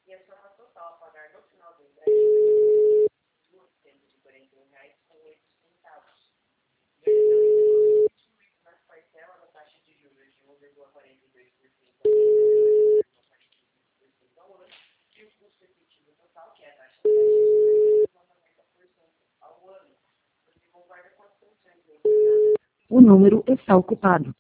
e a soma total a pagar no final do empréstimo é de R$ 241,08. Nas parcelas da taxa de juros de 1,42% ao ano e o custo efetivo total, que é a taxa de juros, de 90% ao ano. Você concorda com as funções mencionadas? O número está ocupado.